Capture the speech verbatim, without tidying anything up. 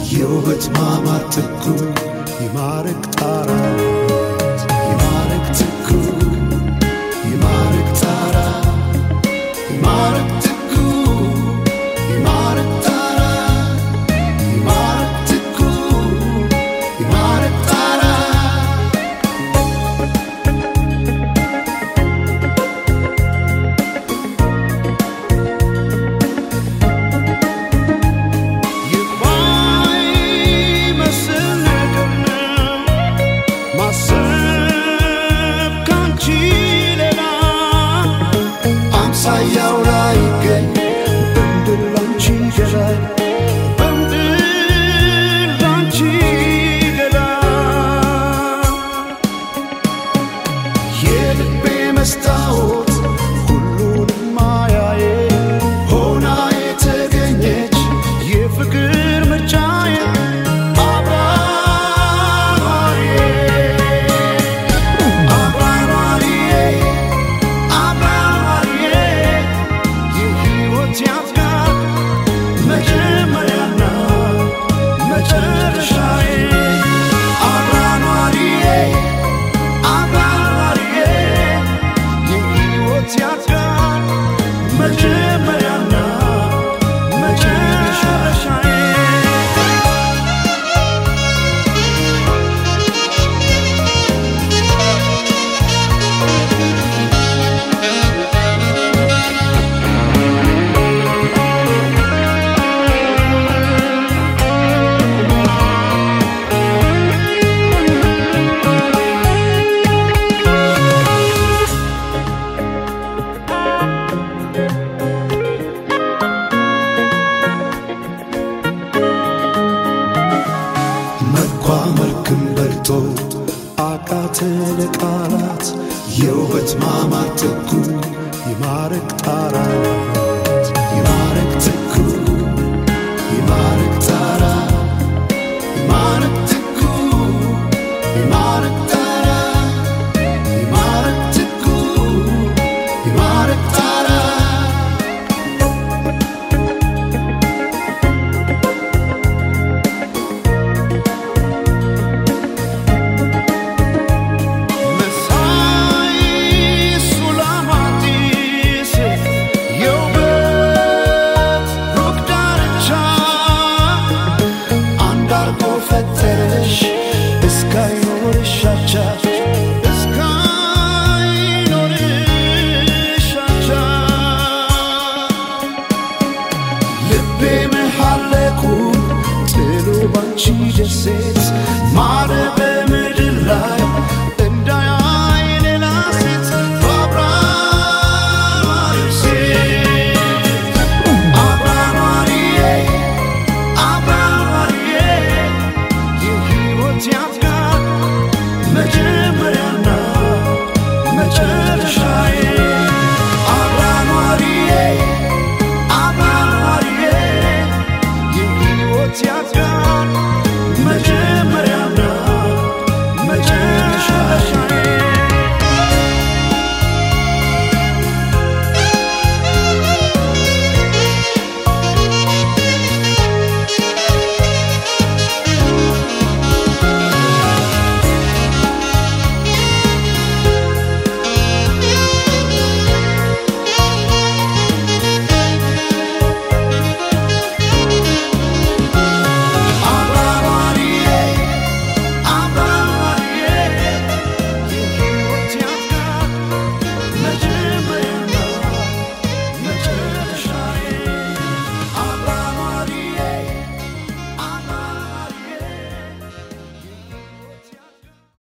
የውበት ማማር ትኩ ይማርክ ጣራ ይማርክ ትኩ ይማርክ ጣራ ይማርክ ትኩ ይማርክ ጣራ ይማርክ ትኩ ይማርክ ጣራ መስታወት ሁሉንም ማያዬ ሆና የተገኘች የፍቅር ምርጫዬ አብራሪዬ አብራሪዬ አብራሪዬ የሕይወት አጋር መጀመሪያና መጨረሻዬ መጀመሪያና መጨረሻዬ መልክም በልጦ አቃተን ቃላት የውበት ማማር ትኩ ይማርክ ጣራ ይማርክ ትኩ ይማርክ ጣራ ይማርክ ትኩ ይማርክ ጣራ ይማርክ ትኩ ይማርክ ጣራ She just says,